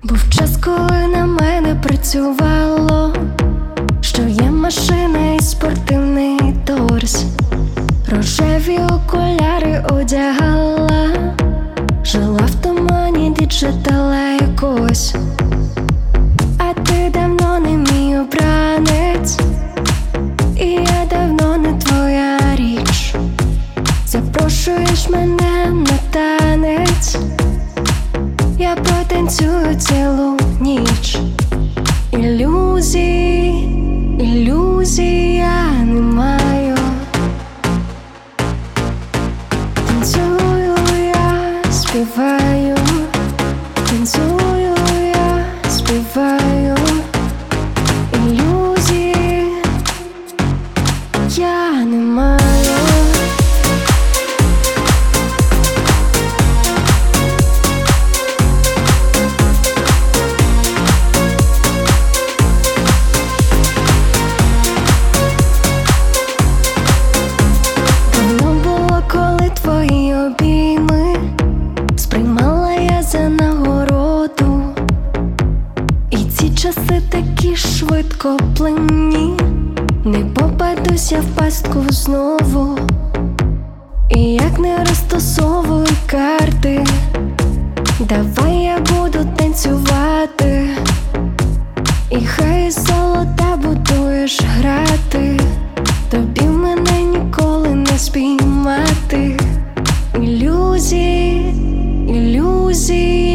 Був час, коли на мене працювало, що є машина і спортивний торс. Рожеві окуляри одягала, жила в тумані діджитала якось. А ти давно не мій обранець, і я давно не твоя річ. Запрошуєш мене на танець, я потанцюю цілу ніч. Ілюзій я не маю. Танцюю я, співаю, танцюю я, співаю. Ілюзій я не маю. Сприймала я за нагороду, і ці часи такі швидкоплинні. Не попадуся в пастку знову, і як не розтасовую карти, давай я буду танцювати, і хай золота будуєш грати, тобі мене ніколи не спіймати. Ілюзії